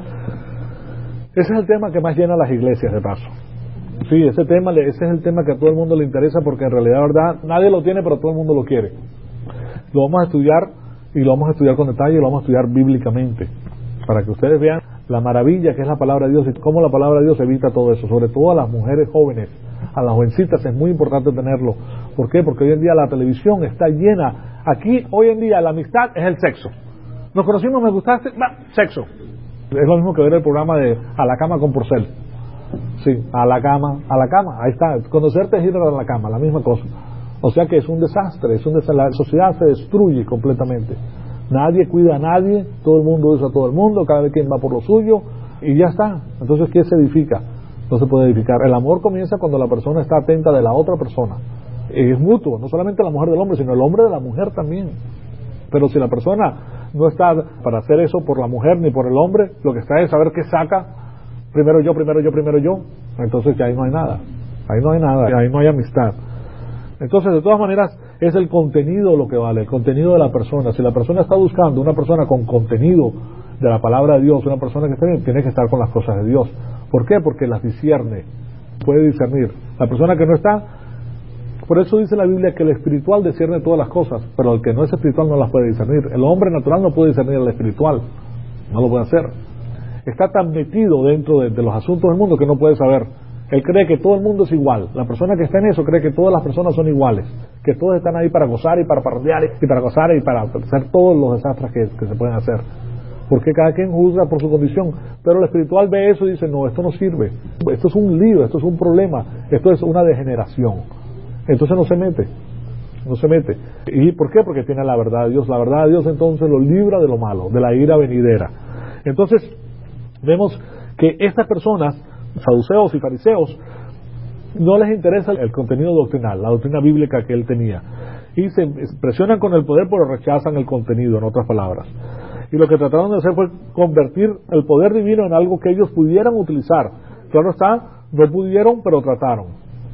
ese es el tema que más llena las iglesias, de paso. Sí, ese es el tema que a todo el mundo le interesa, porque en realidad, verdad, nadie lo tiene, pero todo el mundo lo quiere. Lo vamos a estudiar, y lo vamos a estudiar con detalle, y lo vamos a estudiar bíblicamente, para que ustedes vean la maravilla que es la palabra de Dios, y cómo la palabra de Dios evita todo eso, sobre todo a las mujeres jóvenes, a las jovencitas. Es muy importante tenerlo. ¿Por qué? Porque hoy en día la televisión está llena. Aquí hoy en día la amistad es el sexo. Nos conocimos, me gustaste, sexo. Es lo mismo que ver el programa de A la cama con Porcel. Sí, a la cama, ahí está. Conocerte es ir a la cama, la misma cosa. O sea que es un desastre, la sociedad se destruye completamente. Nadie cuida a nadie, todo el mundo usa a todo el mundo, cada vez quien va por lo suyo, y ya está. Entonces, ¿qué se edifica? No se puede edificar. El amor comienza cuando la persona está atenta de la otra persona. Es mutuo, no solamente la mujer del hombre, sino el hombre de la mujer también. Pero si la persona no está para hacer eso por la mujer ni por el hombre, lo que está es saber qué saca, primero yo, entonces ya ahí no hay nada, ahí no hay amistad. Entonces, de todas maneras, es el contenido lo que vale, el contenido de la persona. Si la persona está buscando una persona con contenido de la palabra de Dios, una persona que esté bien, tiene que estar con las cosas de Dios. ¿Por qué? Porque las discierne, puede discernir. La persona que no está, por eso dice la Biblia que el espiritual discierne todas las cosas, pero el que no es espiritual no las puede discernir. El hombre natural no puede discernir el espiritual, no lo puede hacer. Está tan metido dentro de los asuntos del mundo que no puede saber. Él cree que todo el mundo es igual. La persona que está en eso cree que todas las personas son iguales, que todos están ahí para gozar y para parrandear y para gozar y para hacer todos los desastres que se pueden hacer, porque cada quien juzga por su condición. Pero el espiritual ve eso y dice, no, esto no sirve, esto es un lío, esto es un problema, esto es una degeneración. Entonces no se mete. ¿Y por qué? Porque tiene la verdad de Dios. La verdad de Dios entonces lo libra de lo malo, de la ira venidera. Entonces vemos que estas personas, saduceos y fariseos, no les interesa el contenido doctrinal, la doctrina bíblica que él tenía, y se impresionan con el poder, pero rechazan el contenido, en otras palabras. Y lo que trataron de hacer fue convertir el poder divino en algo que ellos pudieran utilizar. Claro está, no pudieron, pero trataron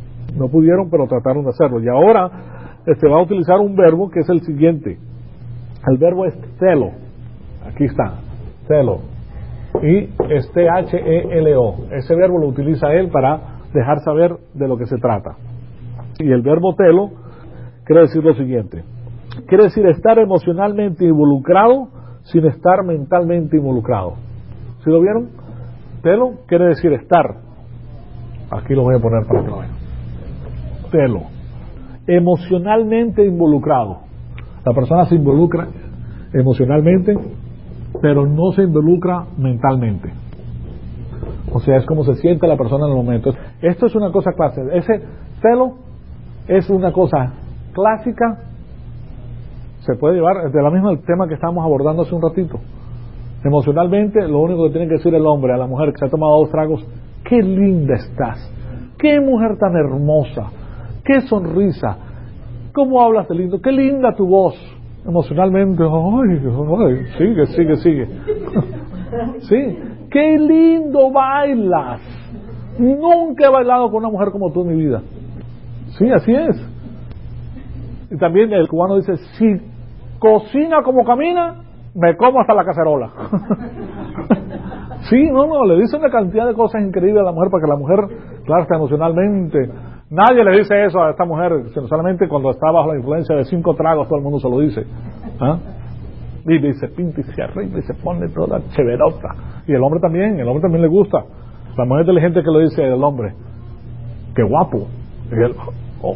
de hacerlo. Y ahora se va a utilizar un verbo que es el siguiente. El verbo es celo. Aquí está, celo. y es THELO. Ese verbo lo utiliza él para dejar saber de lo que se trata. Y el verbo telo quiere decir lo siguiente: quiere decir estar emocionalmente involucrado sin estar mentalmente involucrado. ¿Sí lo vieron? Telo quiere decir estar. Aquí lo voy a poner para que lo vean. Telo, emocionalmente involucrado. La persona se involucra emocionalmente, pero no se involucra mentalmente. O sea, es como se siente la persona en el momento. Esto es una cosa clásica. Ese telo es una cosa clásica. Se puede llevar de la misma el tema que estábamos abordando hace un ratito. Emocionalmente, lo único que tiene que decir el hombre a la mujer que se ha tomado 2 tragos: qué linda estás, qué mujer tan hermosa, qué sonrisa, cómo hablas de lindo, qué linda tu voz. Emocionalmente, ay, sigue. Sí, qué lindo bailas. Nunca he bailado con una mujer como tú en mi vida. Sí, así es. Y también el cubano dice: si cocina como camina, me como hasta la cacerola. Sí, le dice una cantidad de cosas increíbles a la mujer para que la mujer, claro, está emocionalmente. Nadie le dice eso a esta mujer, solamente cuando está bajo la influencia de 5 tragos todo el mundo se lo dice. ¿Ah? Y se pinta y se arregla y se pone toda cheverota. Y el hombre también le gusta. La mujer inteligente que le dice al hombre: qué guapo. Y él, oh,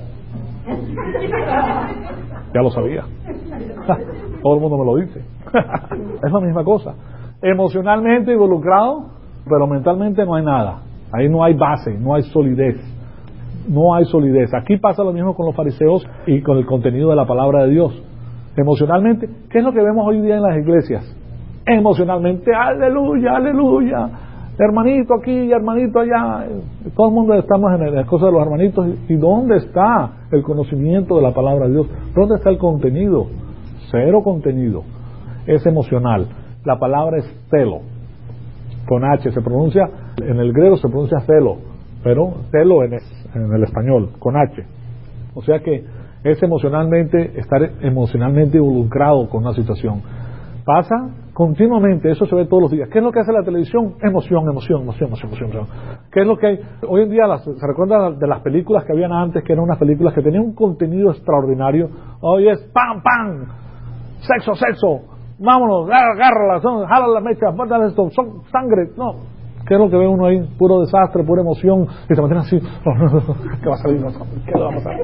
ya lo sabía. Todo el mundo me lo dice. Es la misma cosa. Emocionalmente involucrado, pero mentalmente no hay nada. Ahí no hay base, no hay solidez. No hay solidez. Aquí pasa lo mismo con los fariseos y con el contenido de la palabra de Dios. Emocionalmente, ¿qué es lo que vemos hoy día en las iglesias? Emocionalmente, aleluya, aleluya, hermanito aquí, hermanito allá. Todo el mundo estamos en las cosas de los hermanitos. ¿Y dónde está el conocimiento de la palabra de Dios? ¿Dónde está el contenido? Cero contenido. Es emocional. La palabra es telo, con H se pronuncia, en el griego se pronuncia celo, pero telo en el español, con H. O sea que es emocionalmente, estar emocionalmente involucrado con una situación. Pasa continuamente, eso se ve todos los días. ¿Qué es lo que hace la televisión? Emoción. ¿Qué es lo que hay? Hoy en día se recuerda de las películas que habían antes, que eran unas películas que tenían un contenido extraordinario. Hoy es ¡pam, pam! Sexo, vámonos, agárrala, jala la mecha, mátale esto, son sangre. No, ¿qué es lo que ve uno ahí? Puro desastre, pura emoción, y se mantiene así. ¿Qué va a salir? ¿Qué le va a pasar?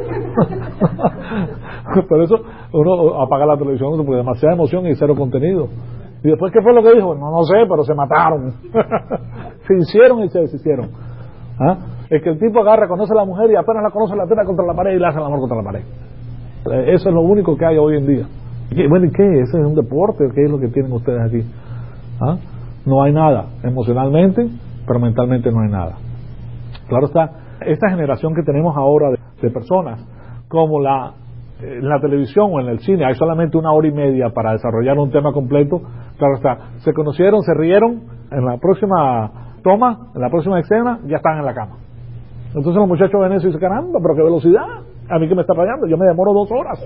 Por eso uno apaga la televisión porque demasiada emoción y cero contenido. Y después, ¿qué fue lo que dijo? No sé, pero se mataron. Se hicieron y se deshicieron. ¿Ah? Es que el tipo agarra, conoce a la mujer y apenas la conoce, la tira contra la pared y le hace el amor contra la pared. Eso es lo único que hay hoy en día. Bueno, ¿y qué? ¿Eso es un deporte? ¿Qué es lo que tienen ustedes aquí? ¿Ah? No hay nada emocionalmente, pero mentalmente no hay nada. Claro está, esta generación que tenemos ahora de personas, como en la televisión o en el cine hay solamente 1 hora y media para desarrollar un tema completo. Claro está, se conocieron, se rieron, en la próxima toma, en la próxima escena, ya están en la cama. Entonces los muchachos ven eso y dicen: caramba, pero qué velocidad, a mí que me está fallando, yo me demoro 2 horas.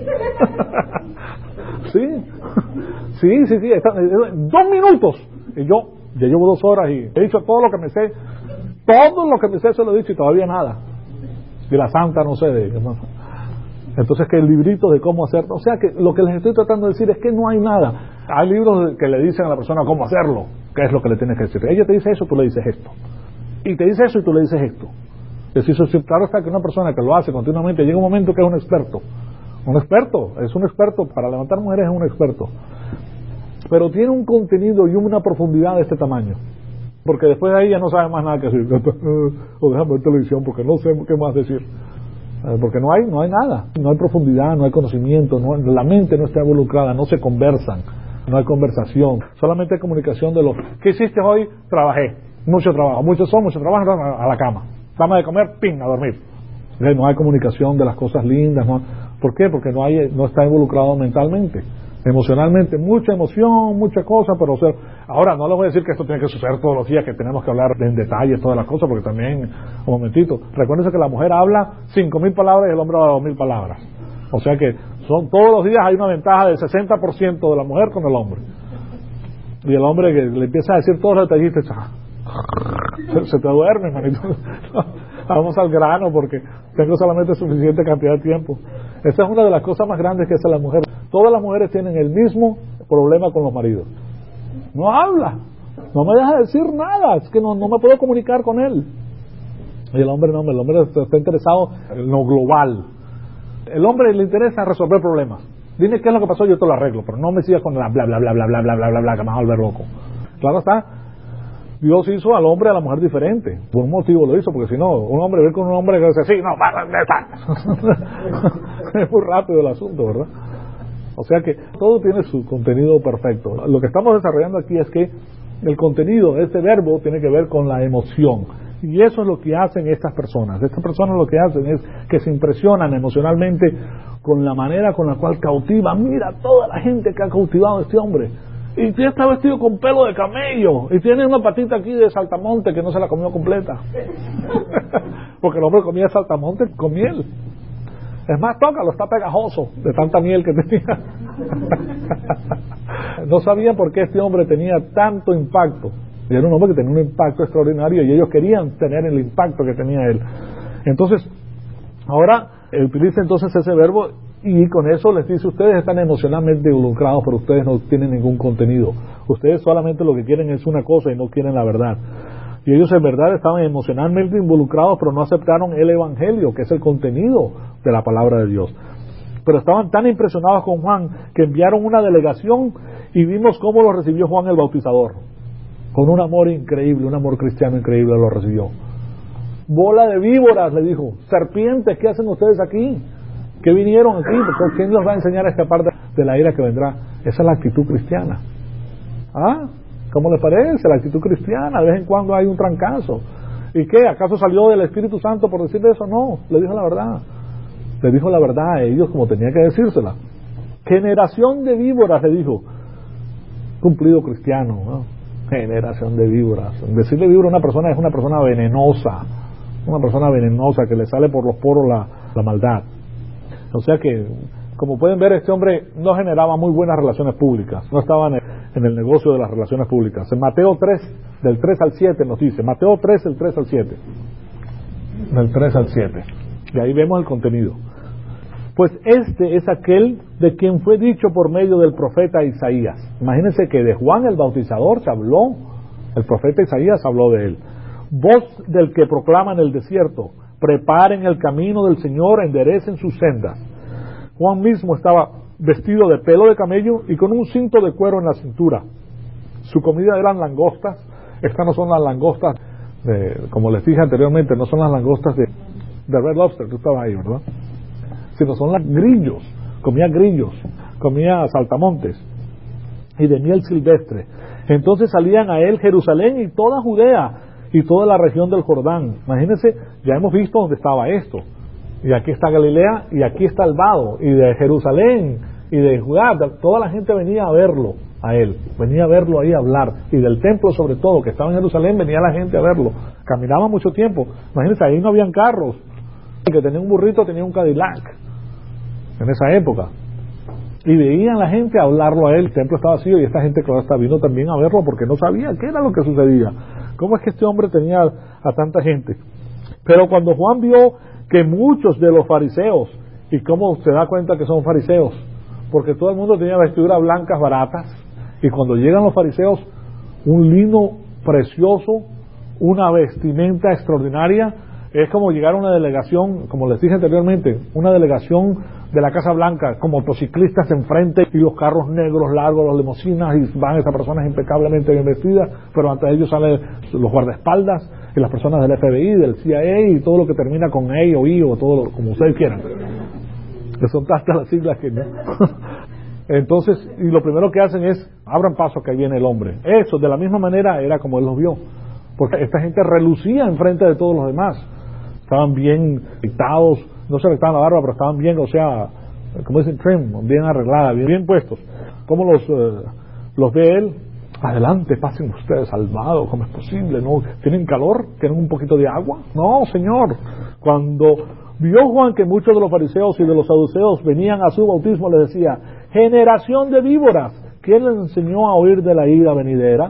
Sí, 2 minutos. Y yo ya llevo 2 horas y he dicho todo lo que me sé se lo he dicho y todavía nada. Y la santa no sé entonces que el librito de cómo hacerlo. O sea que lo que les estoy tratando de decir es que no hay nada. Hay libros que le dicen a la persona cómo hacerlo, qué es lo que le tienes que decir. Ella te dice eso, tú le dices esto. Y te dice eso y tú le dices esto. Es decir, claro está que una persona que lo hace continuamente llega un momento que es un experto. Es un experto, para levantar mujeres es un experto. Pero tiene un contenido y una profundidad de este tamaño. Porque después de ahí ya no sabe más nada que decir. O déjame ver televisión porque no sé qué más decir. Porque no hay nada. No hay profundidad, no hay conocimiento, la mente no está involucrada, no se conversan, no hay conversación. Solamente hay comunicación de lo ¿qué hiciste hoy? Trabajé. Mucho trabajo, mucho trabajo, a la cama. Dame de comer, pin, a dormir. No hay comunicación de las cosas lindas, ¿no? ¿Por qué? Porque no está involucrado mentalmente, emocionalmente, mucha emoción, mucha cosa, pero ahora no les voy a decir que esto tiene que suceder todos los días, que tenemos que hablar en detalles todas las cosas, porque también, un momentito, recuérdense que la mujer habla 5,000 palabras y el hombre habla 2,000 palabras. O sea que todos los días hay una ventaja del 60% de la mujer con el hombre. Y el hombre que le empieza a decir todos los detallitos, se te duerme, manito. Vamos al grano porque tengo solamente suficiente cantidad de tiempo. Esa es una de las cosas más grandes que hace la mujer. Todas las mujeres tienen el mismo problema con los maridos. No habla, no me deja decir nada, es que no me puedo comunicar con él. Y el hombre no, el hombre está interesado en lo global. El hombre le interesa resolver problemas. Dime qué es lo que pasó, yo te lo arreglo, pero no me sigas con la bla bla bla bla bla bla bla bla bla que me va a volver loco. Claro está, Dios hizo al hombre y a la mujer diferente. Por un motivo lo hizo, porque si no, un hombre ver con un hombre que dice, sí, no, es muy rápido el asunto, ¿verdad? O sea que todo tiene su contenido perfecto. Lo que estamos desarrollando aquí es que el contenido de este verbo tiene que ver con la emoción. Y eso es lo que hacen estas personas. Estas personas lo que hacen es que se impresionan emocionalmente con la manera con la cual cautiva. Mira toda la gente que ha cautivado a este hombre. Y está vestido con pelo de camello. Y tiene una patita aquí de saltamonte que no se la comió completa. Porque el hombre comía saltamonte con miel. Es más, tócalo, está pegajoso de tanta miel que tenía. No sabían por qué este hombre tenía tanto impacto. Y era un hombre que tenía un impacto extraordinario y ellos querían tener el impacto que tenía él. Entonces, ahora utiliza entonces ese verbo y con eso les dice, ustedes están emocionalmente involucrados, pero ustedes no tienen ningún contenido. Ustedes solamente lo que quieren es una cosa y no quieren la verdad. Y ellos en verdad estaban emocionalmente involucrados, pero no aceptaron el evangelio, que es el contenido de la palabra de Dios. Pero estaban tan impresionados con Juan que enviaron una delegación y vimos cómo lo recibió Juan el Bautizador. Con un amor increíble, un amor cristiano increíble lo recibió. Bola de víboras, le dijo. Serpientes, ¿qué hacen ustedes aquí? ¿Qué vinieron aquí? ¿Quién los va a enseñar a escapar de la ira que vendrá? Esa es la actitud cristiana. ¿Ah? ¿Cómo les parece? La actitud cristiana. De vez en cuando hay un trancazo. ¿Y qué? ¿Acaso salió del Espíritu Santo por decirle eso? No, le dijo la verdad. Le dijo la verdad a ellos como tenía que decírsela. Generación de víboras, le dijo. Cumplido cristiano, ¿no? Generación de víboras. Decirle víbora a una persona es una persona venenosa que le sale por los poros la maldad. O sea que, como pueden ver, este hombre no generaba muy buenas relaciones públicas, no estaba en el negocio de las relaciones públicas. En Mateo 3, del 3 al 7 nos dice, Mateo 3, del 3 al 7, del 3 al 7, y ahí vemos el contenido. Pues este es aquel de quien fue dicho por medio del profeta Isaías. Imagínense que de Juan el Bautizador se habló, el profeta Isaías habló de él. Voz del que proclama en el desierto, preparen el camino del Señor, enderecen sus sendas. Juan mismo estaba vestido de pelo de camello y con un cinto de cuero en la cintura. Su comida eran langostas. Estas no son las langostas, como les dije anteriormente, no son las langostas de Red Lobster, tú estabas ahí, ¿verdad? Sino son las grillos, comía saltamontes y de miel silvestre. Entonces salían a él Jerusalén y toda Judea y toda la región del Jordán. Imagínense, ya hemos visto dónde estaba esto, y aquí está Galilea y aquí está el vado, y de Jerusalén y de Judá, toda la gente venía a verlo, a él, venía a verlo ahí a hablar, y del templo sobre todo, que estaba en Jerusalén, venía la gente a verlo, caminaba mucho tiempo. Imagínense, ahí no habían carros, el que tenía un burrito tenía un Cadillac en esa época, y veían la gente a hablarlo a él. El templo estaba vacío y esta gente, claro, está vino también a verlo porque no sabía qué era lo que sucedía, cómo es que este hombre tenía a tanta gente. Pero cuando Juan vio que muchos de los fariseos, y cómo se da cuenta que son fariseos, porque todo el mundo tenía vestiduras blancas baratas, y cuando llegan los fariseos, un lino precioso, una vestimenta extraordinaria. Es como llegar a una delegación, como les dije anteriormente, una delegación de la Casa Blanca, con motociclistas enfrente y los carros negros largos, las limusinas, y van esas personas impecablemente bien vestidas, pero ante ellos salen los guardaespaldas y las personas del FBI, del CIA y todo lo que termina con A o I o todo como ustedes quieran. Que son tantas las siglas que no. Entonces, y lo primero que hacen es, abran paso que ahí viene el hombre. Eso, de la misma manera, era como él los vio. Porque esta gente relucía enfrente de todos los demás. Estaban bien pintados, no se afectaban la barba, pero estaban bien, o sea, como dicen, trim, bien arreglada, bien puestos. ¿Cómo los ve él? Adelante, pasen ustedes, salvados, ¿cómo es posible? ¿No? ¿Tienen calor? ¿Tienen un poquito de agua? No, Señor. Cuando vio Juan que muchos de los fariseos y de los saduceos venían a su bautismo, les decía, generación de víboras, ¿Quién les enseñó a oír de la ira venidera?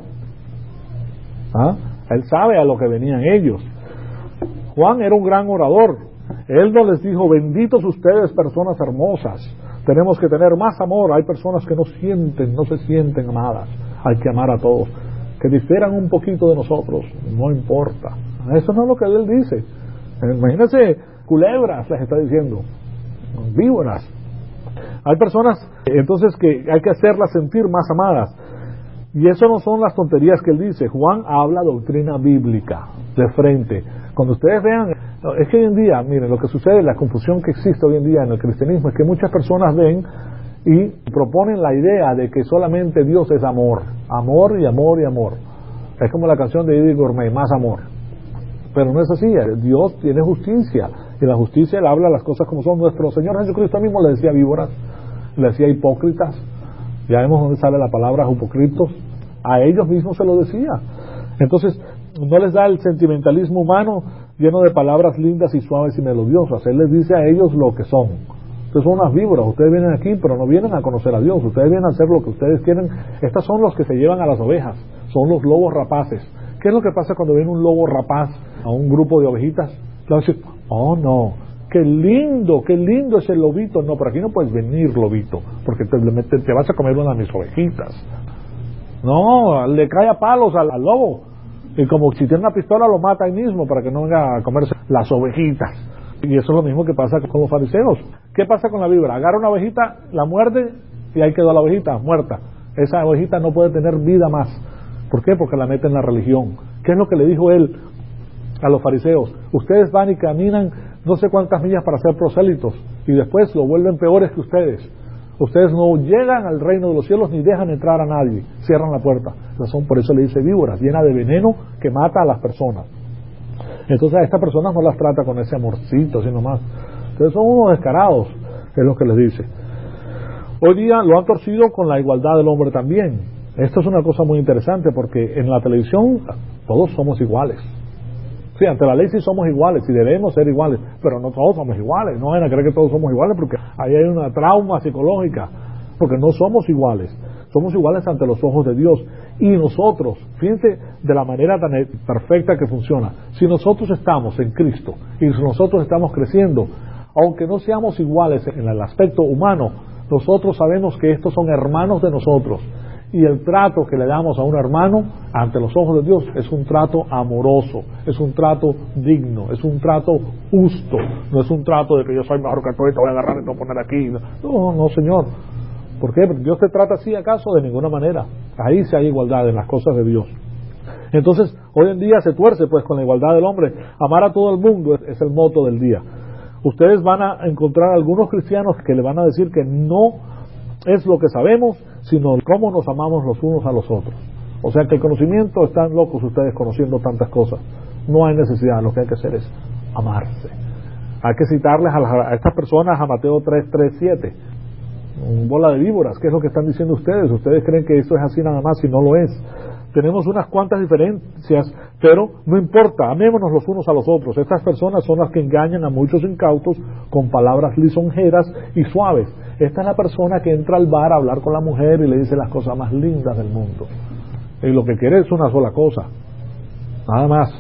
¿Ah? Él sabe a lo que venían ellos. Juan era un gran orador. Él no les dijo, benditos ustedes, personas hermosas, tenemos que tener más amor. Hay personas que no se sienten amadas. Hay que amar a todos. Que difieran un poquito de nosotros, no importa. Eso no es lo que él dice. Imagínense, culebras les está diciendo, víboras. Hay personas entonces que hay que hacerlas sentir más amadas. Y eso no son las tonterías que él dice. Juan habla doctrina bíblica de frente. Cuando ustedes vean, es que hoy en día, miren, lo que sucede, la confusión que existe hoy en día en el cristianismo es que muchas personas ven y proponen la idea de que solamente Dios es amor, amor y amor y amor. Es como la canción de Eddie Gourmet, más amor. Pero no es así. Dios tiene justicia, y la justicia le habla las cosas como son. Nuestro Señor Jesucristo mismo le decía víboras, le decía hipócritas. Ya vemos dónde sale la palabra hipócritos. A ellos mismos se lo decía. Entonces no les da el sentimentalismo humano lleno de palabras lindas y suaves y melodiosas. Él les dice a ellos lo que son. Ustedes son unas víboras. Ustedes vienen aquí, pero no vienen a conocer a Dios. Ustedes vienen a hacer lo que ustedes quieren. Estas son los que se llevan a las ovejas. Son los lobos rapaces. ¿Qué es lo que pasa cuando viene un lobo rapaz a un grupo de ovejitas? Le dicen, oh no, qué lindo es el lobito. No, por aquí no puedes venir, lobito, porque te vas a comer una de mis ovejitas. No, le cae a palos al lobo, y como si tiene una pistola lo mata ahí mismo para que no venga a comerse las ovejitas. Y eso es lo mismo que pasa con los fariseos. ¿Qué pasa con la víbora? Agarra una ovejita, la muerde y ahí quedó la ovejita muerta. Esa ovejita no puede tener vida más. ¿Por qué? Porque la mete en la religión. ¿Qué es lo que le dijo él a los fariseos? Ustedes van y caminan no sé cuántas millas para ser prosélitos y después lo vuelven peores que ustedes. Ustedes no llegan al reino de los cielos ni dejan entrar a nadie, cierran la puerta. Por eso le dice víboras, llena de veneno que mata a las personas. Entonces a estas personas no las trata con ese amorcito, sino más. Entonces son unos descarados, es lo que les dice. Hoy día lo han torcido con la igualdad del hombre también. Esto es una cosa muy interesante porque en la televisión todos somos iguales. Sí, ante la ley sí somos iguales y debemos ser iguales, pero no todos somos iguales. No vayan a creer que todos somos iguales porque ahí hay una trauma psicológica, porque no somos iguales. Somos iguales ante los ojos de Dios. Y nosotros, fíjense de la manera tan perfecta que funciona, si nosotros estamos en Cristo y si nosotros estamos creciendo, aunque no seamos iguales en el aspecto humano, nosotros sabemos que estos son hermanos de nosotros. Y el trato que le damos a un hermano ante los ojos de Dios es un trato amoroso, es un trato digno, es un trato justo. No es un trato de que yo soy mejor que tú y te voy a agarrar y te voy a poner aquí. No, Señor. ¿Por qué? ¿Dios te trata así acaso? De ninguna manera. Ahí sí hay igualdad en las cosas de Dios. Entonces, hoy en día se tuerce pues con la igualdad del hombre. Amar a todo el mundo es el moto del día. Ustedes van a encontrar algunos cristianos que le van a decir que no es lo que sabemos, sino cómo nos amamos los unos a los otros. O sea que el conocimiento, están locos ustedes conociendo tantas cosas. No hay necesidad, lo que hay que hacer es amarse. Hay que citarles a estas personas a Mateo 3:7. Un bola de víboras, ¿qué es lo que están diciendo ustedes? Ustedes creen que esto es así nada más y no lo es. Tenemos unas cuantas diferencias, pero no importa, amémonos los unos a los otros. Estas personas son las que engañan a muchos incautos con palabras lisonjeras y suaves. Esta es la persona que entra al bar a hablar con la mujer y le dice las cosas más lindas del mundo. Y lo que quiere es una sola cosa, nada más.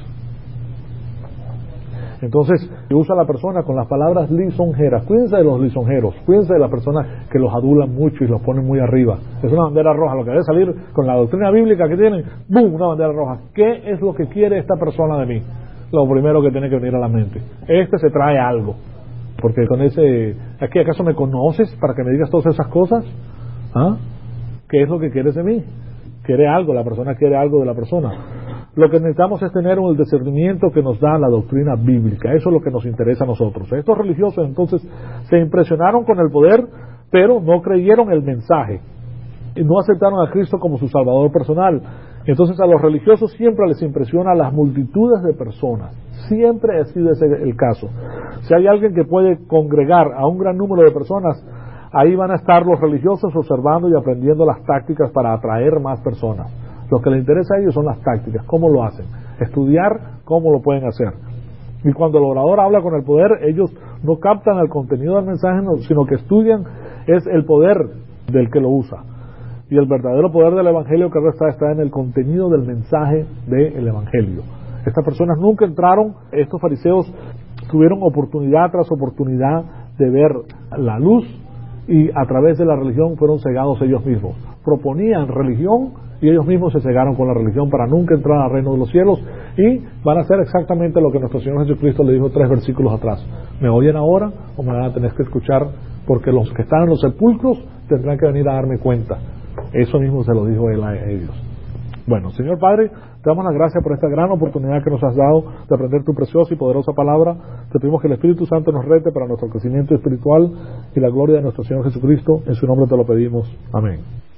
Entonces usa la persona con las palabras lisonjeras. Cuídense de los lisonjeros, cuídense de las personas que los adulan mucho y los ponen muy arriba. Es una bandera roja, lo que debe salir con la doctrina bíblica que tienen, ¡boom!, una bandera roja. ¿Qué es lo que quiere esta persona de mí? Lo primero que tiene que venir a la mente. Se trae algo, porque con ese, ¿acaso me conoces para que me digas todas esas cosas? ¿Ah? ¿Qué es lo que quieres de mí? Quiere algo, la persona quiere algo de la persona. Lo que necesitamos es tener el discernimiento que nos da la doctrina bíblica. Eso es lo que nos interesa a nosotros. Estos religiosos entonces se impresionaron con el poder, pero no creyeron el mensaje y no aceptaron a Cristo como su Salvador personal. Entonces a los religiosos siempre les impresiona las multitudes de personas. Siempre ha sido ese el caso. Si hay alguien que puede congregar a un gran número de personas, ahí van a estar los religiosos observando y aprendiendo las tácticas para atraer más personas. Lo que les interesa a ellos son las tácticas, cómo lo hacen, estudiar cómo lo pueden hacer. Y cuando el orador habla con el poder, ellos no captan el contenido del mensaje, sino que estudian es el poder del que lo usa. Y el verdadero poder del Evangelio que está en el contenido del mensaje del Evangelio. Estas personas nunca entraron, estos fariseos tuvieron oportunidad tras oportunidad de ver la luz y a través de la religión fueron cegados ellos mismos. Proponían religión y ellos mismos se cegaron con la religión para nunca entrar al reino de los cielos, y van a hacer exactamente lo que nuestro Señor Jesucristo le dijo 3 versículos atrás: me oyen ahora o me van a tener que escuchar, porque los que están en los sepulcros tendrán que venir a darme cuenta. Eso mismo se lo dijo Él a ellos. Bueno, Señor Padre, te damos las gracias por esta gran oportunidad que nos has dado de aprender tu preciosa y poderosa palabra. Te pedimos que el Espíritu Santo nos rete para nuestro crecimiento espiritual y la gloria de nuestro Señor Jesucristo. En su nombre te lo pedimos. Amén.